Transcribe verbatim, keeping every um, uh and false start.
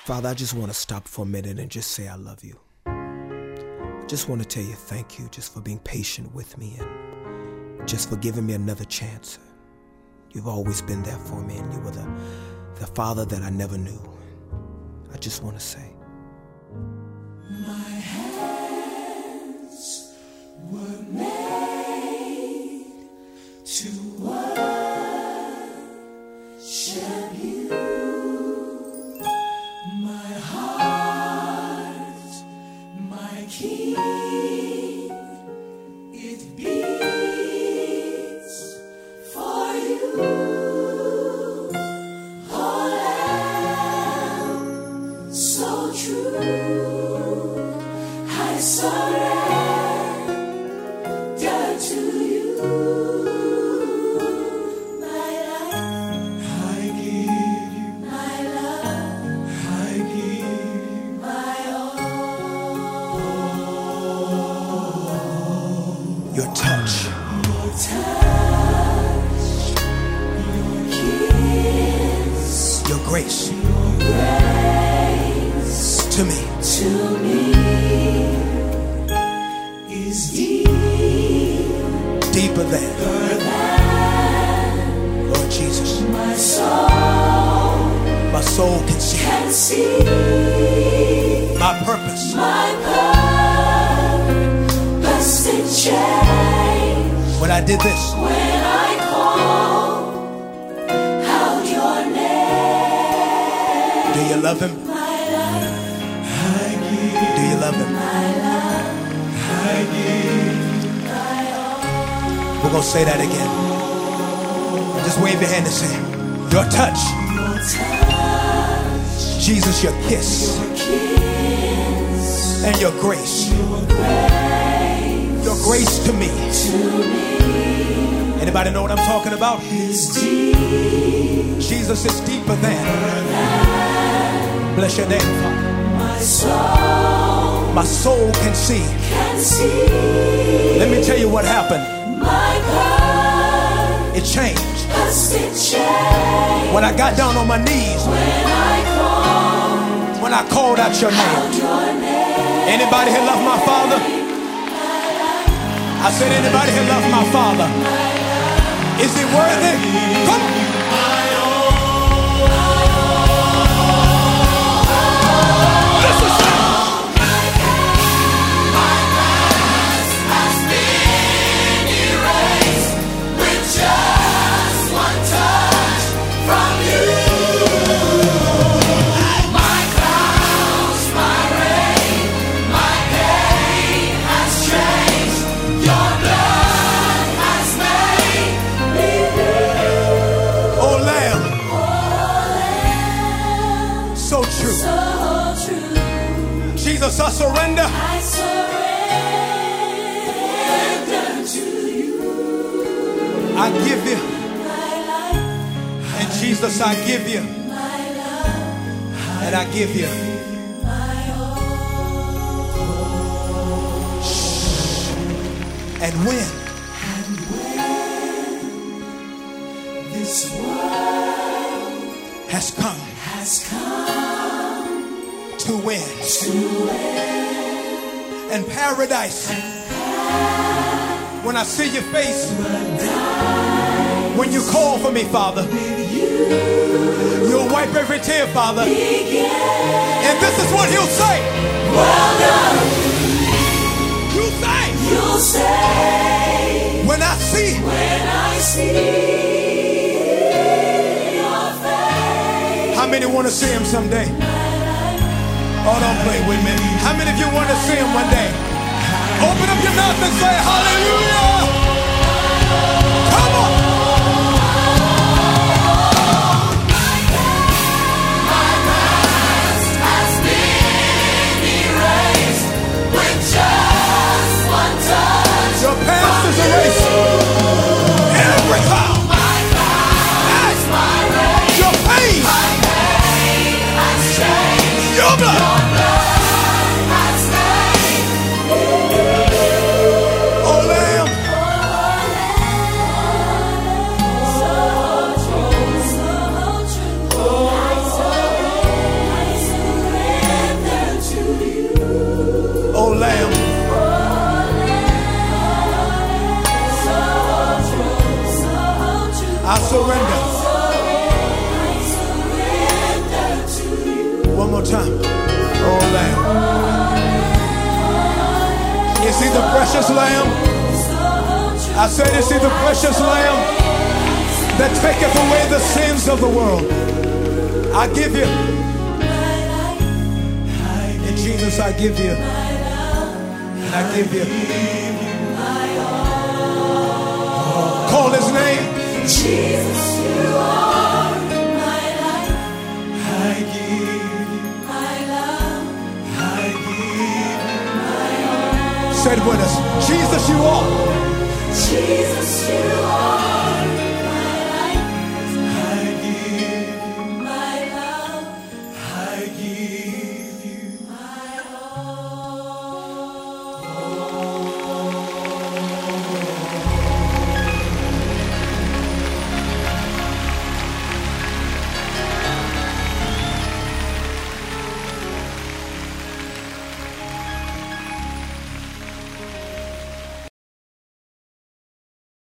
Father, I just want to stop for a minute and just say I love you. I just want to tell you thank you just for being patient with me and just for giving me another chance. You've always been there for me, and you were the, the Father that I never knew. I just want to say, my hands were made to worship you. My heart, my King, it beats for you. Oh, Lamb, so true, I surrender to you. My life, I give you. My love, I give you. My all. your touch, Your touch, your kiss, your grace your grace to me. to me is deep, Deeper than, deeper than Lord Jesus, my soul my soul can see can see. my purpose. My purpose it changed When I did this, when I called out your name. do you love him? My life, Do you love him? my love, I give. my all. We're going to say that again. Just wave your hand and say, your touch, Your touch, Jesus, your kiss, your kiss, and your grace. your grace Your grace to me. to me Anybody know what I'm talking about? is deep. Jesus is deeper than. Bless your name, Father. My soul My soul can see. can see. Let me tell you what happened. My It changed purpose it changed when I got down on my knees, when I called when I called out your name. out your name. Anybody here love my Father? I said, anybody here love my Father? Is he worthy? Come on. Listen, son. Oh, Lamb. So true. So true, Jesus, I surrender. I surrender to you. I give you. My life, And Jesus, I give you. my love, And I give you. my all. And when And when this world has come has come to win. to end, And paradise. When I see your face. When you call for me, Father. You'll wipe every tear, Father. begin. And this is what he'll say. Well done, You say. you'll say, When I see. when I see your face. How many want to see him someday? Oh, don't play with me. How many of you want to see him one day? Open up your mouth and say hallelujah. Come on. My past has been erased with just one touch. Your past is erased. Every cloud. My past, my race, Your pain. my pain has changed. Your blood. Your blood has made me new. Oh, Lamb. So true, so true. I surrender, I surrender. One more time. Oh, Lamb. Is he the precious Lamb? I said, is he the precious Lamb that taketh away the sins of the world? I give you. In Jesus, I give you. And I give you. Call his name. Jesus, you are my life. I give you my love. I give you my all. Say it with us. Jesus, you are. Jesus, you are.